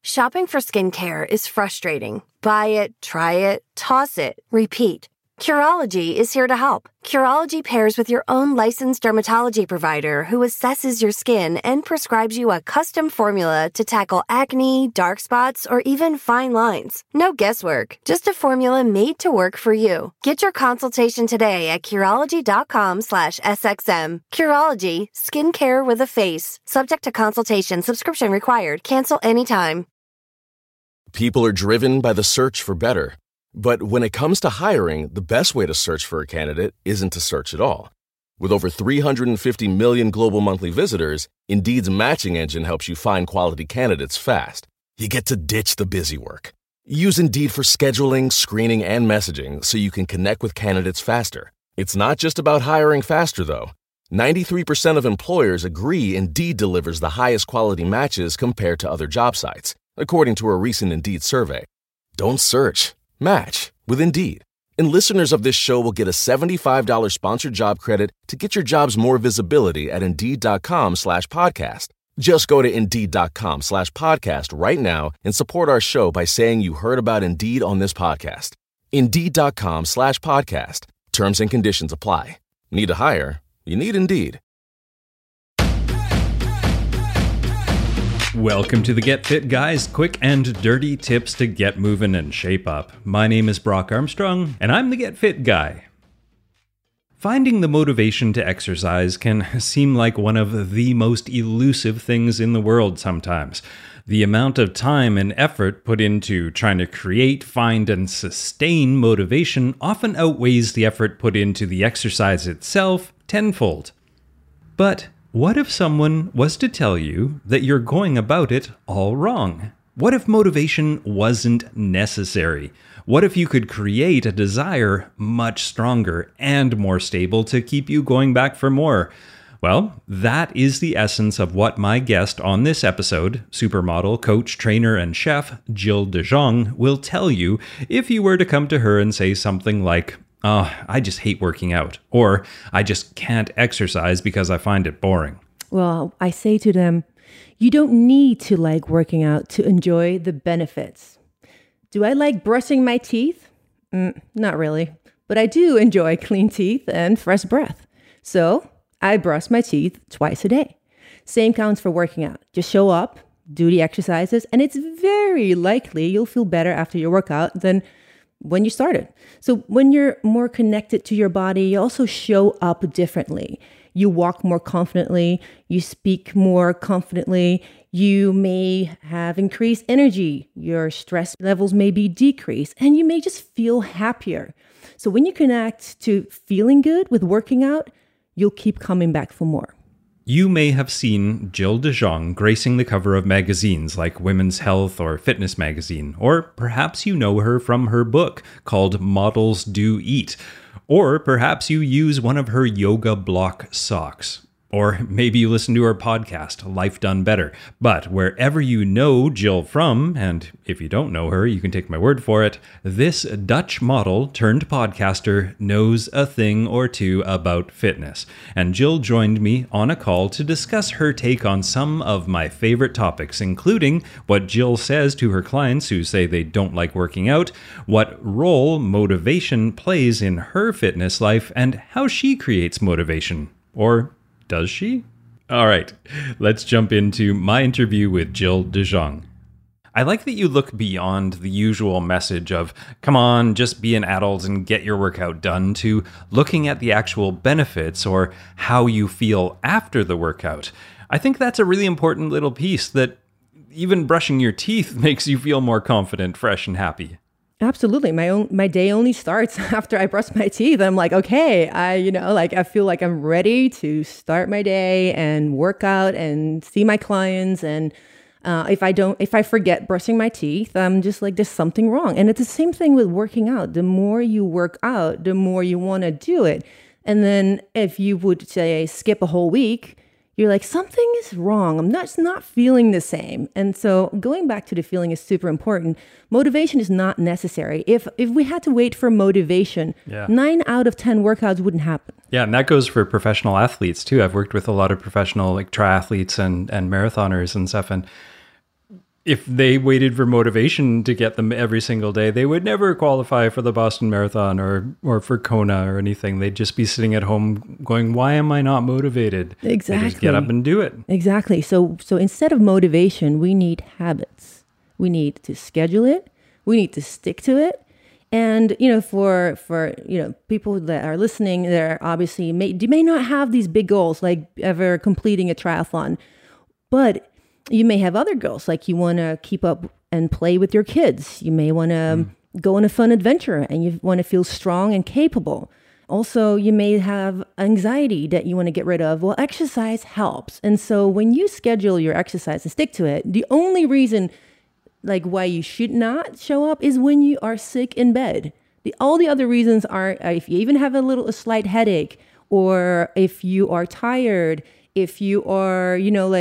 Shopping for skincare is frustrating. Buy it, try it, toss it, repeat. Curology is here to help. Curology pairs with your own licensed dermatology provider who assesses your skin and prescribes you a custom formula to tackle acne, dark spots, or even fine lines. No guesswork, just a formula made to work for you. Get your consultation today at Curology.com/SXM. Curology, skincare with a face. Subject to consultation, subscription required. Cancel anytime. People are driven by the search for better. But when it comes to hiring, the best way to search for a candidate isn't to search at all. With over 350 million global monthly visitors, Indeed's matching engine helps you find quality candidates fast. You get to ditch the busy work. Use Indeed for scheduling, screening, and messaging so you can connect with candidates faster. It's not just about hiring faster, though. 93% of employers agree Indeed delivers the highest quality matches compared to other job sites, according to a recent Indeed survey. Don't search. Match with Indeed. And listeners of this show will get a $75 sponsored job credit to get your jobs more visibility at Indeed.com/podcast. Just go to Indeed.com/podcast right now and support our show by saying you heard about Indeed on this podcast. Indeed.com/podcast. Terms and conditions apply. Need to hire? You need Indeed. Welcome to the Get Fit Guys, quick and dirty tips to get moving and shape up. My name is Brock Armstrong, and I'm the Get Fit Guy. Finding the motivation to exercise can seem like one of the most elusive things in the world sometimes. The amount of time and effort put into trying to create, find, and sustain motivation often outweighs the effort put into the exercise itself tenfold. But what if someone was to tell you that you're going about it all wrong? What if motivation wasn't necessary? What if you could create a desire much stronger and more stable to keep you going back for more? Well, that is the essence of what my guest on this episode, supermodel, coach, trainer, and chef Jill DeJong, will tell you if you were to come to her and say something like, "Oh, I just hate working out," or "I just can't exercise because I find it boring." Well, I say to them, you don't need to like working out to enjoy the benefits. Do I like brushing my teeth? Not really, but I do enjoy clean teeth and fresh breath. So I brush my teeth twice a day. Same counts for working out. Just show up, do the exercises, and it's very likely you'll feel better after your workout than when you started. So when you're more connected to your body, you also show up differently. You walk more confidently, you speak more confidently, you may have increased energy, your stress levels may be decreased, and you may just feel happier. So when you connect to feeling good with working out, you'll keep coming back for more. You may have seen Jill DeJong gracing the cover of magazines like Women's Health or Fitness Magazine, or perhaps you know her from her book called Models Do Eat, or perhaps you use one of her yoga block socks. Or maybe you listen to her podcast, Life Done Better. But wherever you know Jill from, and if you don't know her, you can take my word for it, this Dutch model turned podcaster knows a thing or two about fitness. And Jill joined me on a call to discuss her take on some of my favorite topics, including what Jill says to her clients who say they don't like working out, what role motivation plays in her fitness life, and how she creates motivation. Or does she? All right, let's jump into my interview with Jill DeJong. I like that you look beyond the usual message of, come on, just be an adult and get your workout done, to looking at the actual benefits or how you feel after the workout. I think that's a really important little piece, that even brushing your teeth makes you feel more confident, fresh, and happy. Absolutely. My day only starts after I brush my teeth. I'm like, okay, I feel like I'm ready to start my day and work out and see my clients. And if I forget brushing my teeth, I'm just like, there's something wrong. And it's the same thing with working out. The more you work out, the more you want to do it. And then if you would say skip a whole week, you're like, something is wrong. I'm not feeling the same. And so going back to the feeling is super important. Motivation is not necessary. If we had to wait for motivation, 9 out of 10 workouts wouldn't happen. Yeah, and that goes for professional athletes too. I've worked with a lot of professional triathletes and marathoners and stuff. And if they waited for motivation to get them every single day, they would never qualify for the Boston Marathon or for Kona or anything. They'd just be sitting at home going, why am I not motivated? Exactly. They just get up and do it. Exactly. So instead of motivation, we need habits. We need to schedule it. We need to stick to it. And, for people that are listening, they're obviously may not have these big goals like ever completing a triathlon, but you may have other goals, like you want to keep up and play with your kids. You may want to go on a fun adventure and you want to feel strong and capable. Also, you may have anxiety that you want to get rid of. Well, exercise helps. And so when you schedule your exercise and stick to it, the only reason why you should not show up is when you are sick in bed. All the other reasons are if you even have a slight headache, or if you are tired, if you are,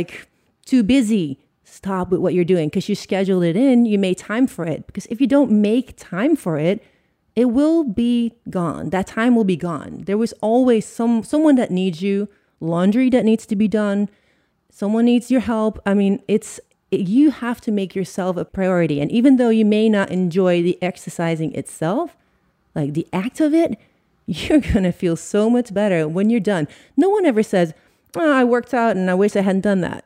too busy. Stop with what you're doing because you scheduled it in, you made time for it. Because if you don't make time for it, it will be gone. That time will be gone. There was always someone that needs you, laundry that needs to be done, someone needs your help. I mean, you have to make yourself a priority. And even though you may not enjoy the exercising itself, like the act of it, you're going to feel so much better when you're done. No one ever says, I worked out and I wish I hadn't done that.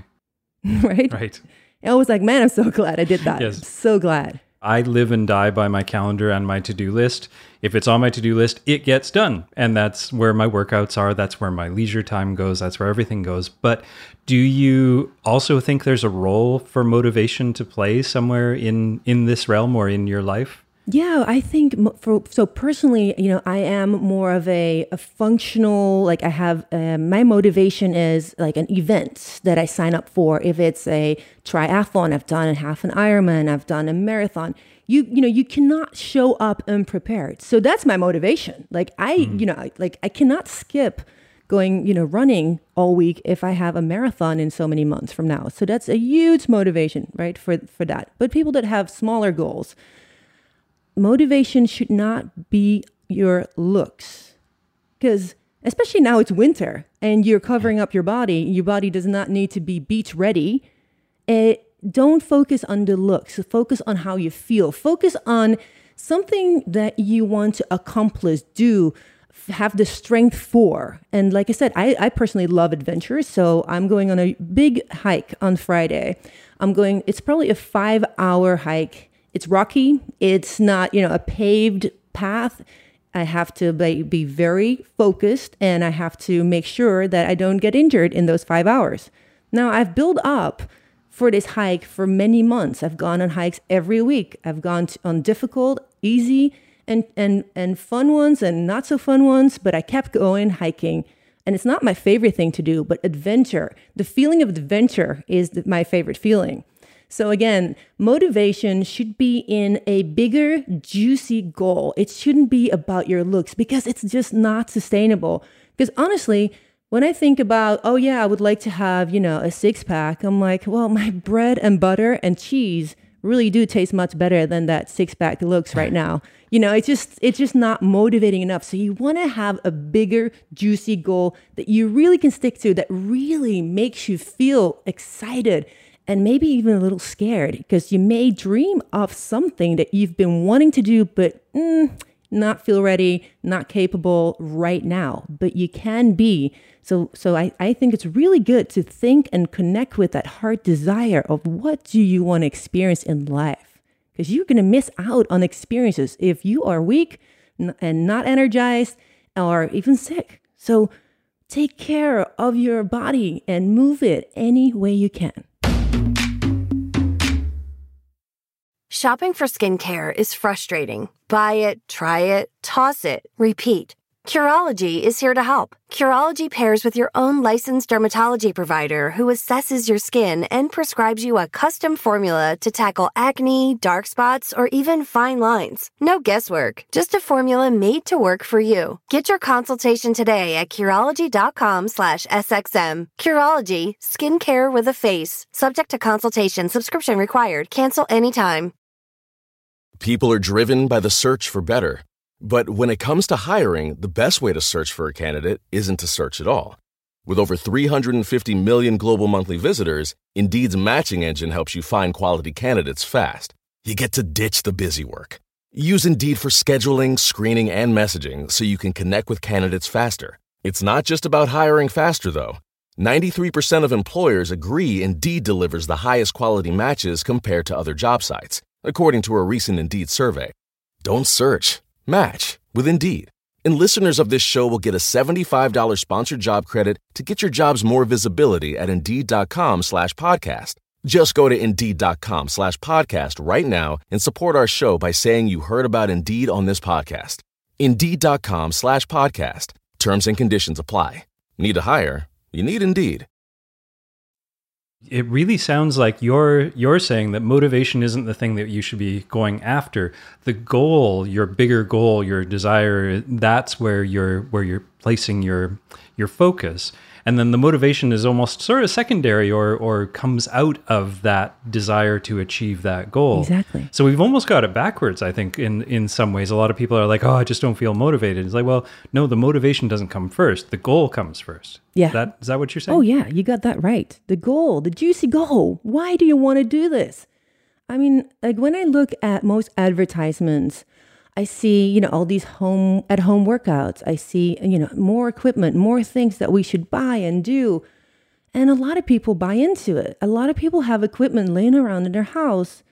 Right? Right. I was like, man, I'm so glad I did that. Yes. I'm so glad. I live and die by my calendar and my to-do list. If it's on my to-do list, it gets done. And that's where my workouts are. That's where my leisure time goes. That's where everything goes. But do you also think there's a role for motivation to play somewhere in this realm or in your life? Yeah, I think so personally, I am more of a functional, I have, my motivation is like an event that I sign up for. If it's a triathlon, I've done a half an Ironman, I've done a marathon. You cannot show up unprepared. So that's my motivation. I cannot skip going, running all week if I have a marathon in so many months from now. So that's a huge motivation, right, for that. But people that have smaller goals, motivation should not be your looks, because especially now it's winter and you're covering up your body does not need to be beach ready. Don't focus on the looks. Focus on how you feel. Focus on something that you want to accomplish, have the strength for. And like I said, I personally love adventures. So I'm going on a big hike on Friday. It's probably a 5-hour hike. It's rocky. It's not, a paved path. I have to be very focused, and I have to make sure that I don't get injured in those 5 hours. Now, I've built up for this hike for many months. I've gone on hikes every week. I've gone on difficult, easy, and fun ones and not so fun ones, but I kept going hiking. And it's not my favorite thing to do, but adventure. The feeling of adventure is my favorite feeling. So again, motivation should be in a bigger, juicy goal. It shouldn't be about your looks, because it's just not sustainable. Because honestly, when I think about, I would like to have, a 6-pack, I'm like, well, my bread and butter and cheese really do taste much better than that 6-pack looks right now. It's just not motivating enough. So you want to have a bigger, juicy goal that you really can stick to, that really makes you feel excited and maybe even a little scared, because you may dream of something that you've been wanting to do, but not feel ready, not capable right now, but you can be. So I think it's really good to think and connect with that heart desire of what do you want to experience in life, because you're going to miss out on experiences if you are weak and not energized or even sick. So take care of your body and move it any way you can. Shopping for skincare is frustrating. Buy it, try it, toss it, repeat. Curology is here to help. Curology pairs with your own licensed dermatology provider who assesses your skin and prescribes you a custom formula to tackle acne, dark spots, or even fine lines. No guesswork, just a formula made to work for you. Get your consultation today at Curology.com/SXM. Curology, skincare with a face. Subject to consultation, subscription required. Cancel anytime. People are driven by the search for better. But when it comes to hiring, the best way to search for a candidate isn't to search at all. With over 350 million global monthly visitors, Indeed's matching engine helps you find quality candidates fast. You get to ditch the busy work. Use Indeed for scheduling, screening, and messaging so you can connect with candidates faster. It's not just about hiring faster, though. 93% of employers agree Indeed delivers the highest quality matches compared to other job sites, according to a recent Indeed survey. Don't search. Match with Indeed. And listeners of this show will get a $75 sponsored job credit to get your jobs more visibility at Indeed.com/podcast. Just go to Indeed.com/podcast right now and support our show by saying you heard about Indeed on this podcast. Indeed.com/podcast. Terms and conditions apply. Need to hire? You need Indeed. It really sounds like you're saying that motivation isn't the thing that you should be going after. The goal, your bigger goal, your desire, that's where you're placing your focus. And then the motivation is almost sort of secondary or comes out of that desire to achieve that goal. Exactly. So we've almost got it backwards, I think, in some ways. A lot of people are like, oh, I just don't feel motivated. It's like, well, no, the motivation doesn't come first. The goal comes first. Yeah. Is that what you're saying? Oh, yeah, you got that right. The goal, the juicy goal. Why do you want to do this? I mean, like when I look at most advertisements, I see, all these at-home workouts. I see, more equipment, more things that we should buy and do. And a lot of people buy into it. A lot of people have equipment laying around in their house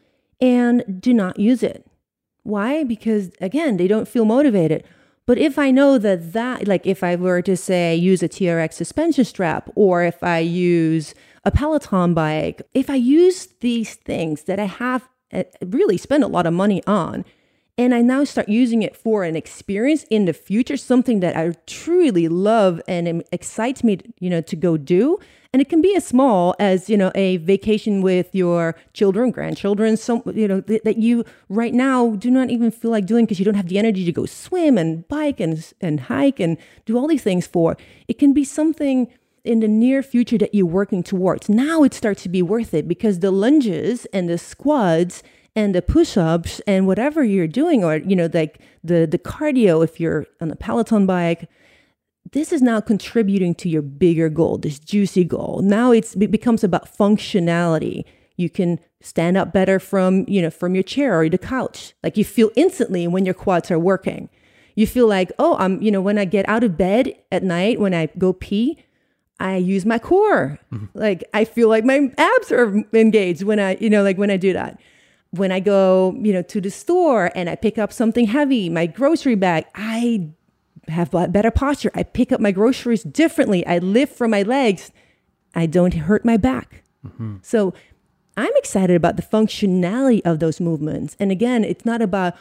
and do not use it. Why? Because, again, they don't feel motivated. But if I know that, like if I were to say use a TRX suspension strap, or if I use a Peloton bike, if I use these things that I have really spent a lot of money on, and I now start using it for an experience in the future, something that I truly love and it excites me, to go do. And it can be as small as, a vacation with your children, grandchildren, that you right now do not even feel like doing because you don't have the energy to go swim and bike and hike and do all these things for. It can be something in the near future that you're working towards. Now it starts to be worth it because the lunges and the squats and the push-ups and whatever you're doing, or, like the cardio, if you're on a Peloton bike, this is now contributing to your bigger goal, this juicy goal. Now it becomes about functionality. You can stand up better from your chair or the couch. Like you feel instantly when your quads are working. You feel like, when I get out of bed at night, when I go pee, I use my core. Mm-hmm. Like I feel like my abs are engaged when I do that. When I go, to the store and I pick up something heavy, my grocery bag, I have better posture. I pick up my groceries differently. I lift from my legs. I don't hurt my back. Mm-hmm. So I'm excited about the functionality of those movements. And again, it's not about,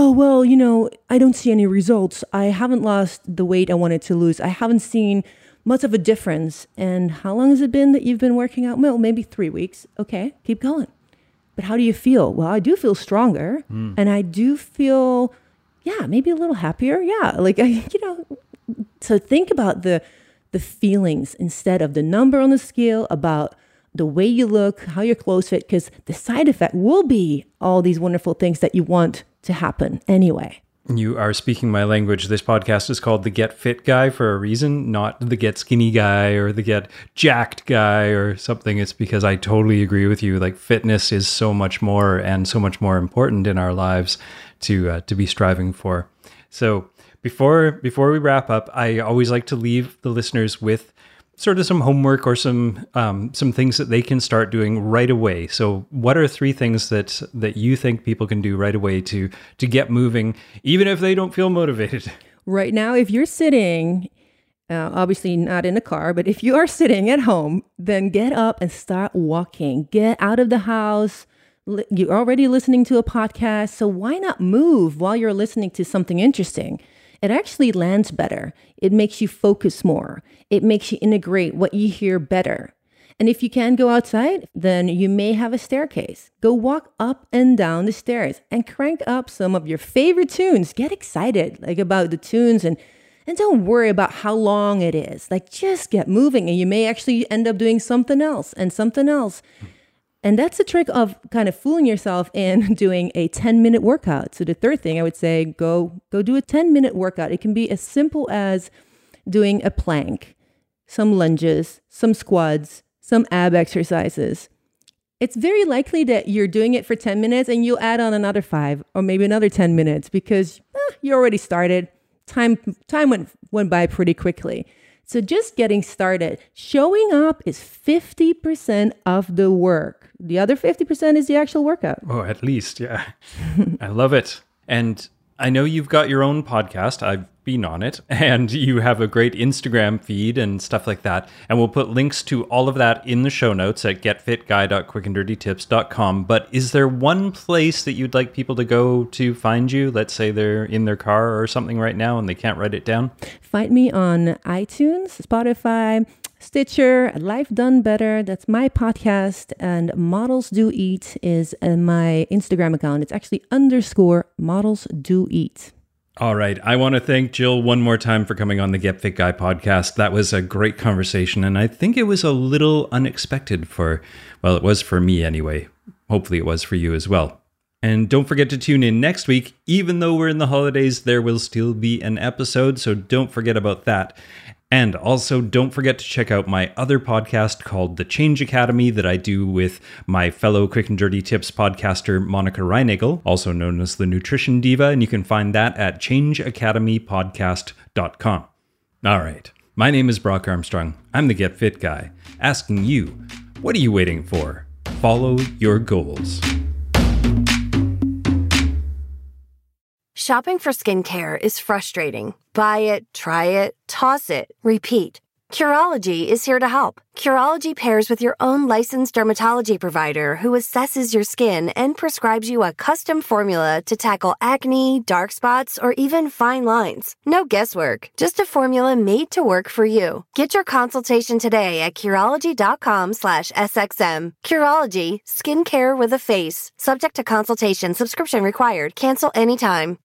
I don't see any results. I haven't lost the weight I wanted to lose. I haven't seen much of a difference. And how long has it been that you've been working out? Well, maybe 3 weeks. Okay, keep going. But how do you feel? Well, I do feel stronger and I do feel, maybe a little happier. Yeah. Like, so think about the feelings instead of the number on the scale, about the way you look, how your clothes fit, because the side effect will be all these wonderful things that you want to happen anyway. You are speaking my language. This podcast is called The Get Fit Guy for a reason, not The Get Skinny Guy or The Get Jacked Guy or something. It's because I totally agree with you. Like fitness is so much more and so much more important in our lives to be striving for. So before we wrap up, I always like to leave the listeners with sort of some homework or some things that they can start doing right away. So what are 3 things that you think people can do right away to get moving, even if they don't feel motivated? Right now, if you're sitting, obviously not in a car, but if you are sitting at home, then get up and start walking. Get out of the house. You're already listening to a podcast, so why not move while you're listening to something interesting? It actually lands better. It makes you focus more. It makes you integrate what you hear better. And if you can go outside, then you may have a staircase. Go walk up and down the stairs and crank up some of your favorite tunes. Get excited about the tunes and don't worry about how long it is. Just get moving and you may actually end up doing something else and something else. And that's the trick of kind of fooling yourself in doing a 10-minute workout. So the third thing I would say, go do a 10-minute workout. It can be as simple as doing a plank. some lunges, some squats, some ab exercises. It's very likely that you're doing it for 10 minutes and you'll add on another 5 or maybe another 10 minutes because you already started. Time went by pretty quickly. So just getting started, showing up is 50% of the work. The other 50% is the actual workout. Oh, at least, yeah. I love it. And I know you've got your own podcast. I've been on it. And you have a great Instagram feed and stuff like that. And we'll put links to all of that in the show notes at getfitguy.quickanddirtytips.com. But is there one place that you'd like people to go to find you? Let's say they're in their car or something right now and they can't write it down. Find me on iTunes, Spotify, Stitcher, Life Done Better. That's my podcast. And Models Do Eat is my Instagram account. It's actually _Models Do Eat. All right. I want to thank Jill one more time for coming on the Get Fit Guy podcast. That was a great conversation. And I think it was a little unexpected it was for me anyway. Hopefully it was for you as well. And don't forget to tune in next week. Even though we're in the holidays, there will still be an episode. So don't forget about that. And also, don't forget to check out my other podcast called The Change Academy that I do with my fellow Quick and Dirty Tips podcaster, Monica Reinagel, also known as the Nutrition Diva, and you can find that at changeacademypodcast.com. All right, my name is Brock Armstrong. I'm the Get Fit Guy, asking you, what are you waiting for? Follow your goals. Shopping for skincare is frustrating. Buy it, try it, toss it, repeat. Curology is here to help. Curology pairs with your own licensed dermatology provider who assesses your skin and prescribes you a custom formula to tackle acne, dark spots, or even fine lines. No guesswork, just a formula made to work for you. Get your consultation today at Curology.com/SXM. Curology, skincare with a face. Subject to consultation, subscription required. Cancel anytime.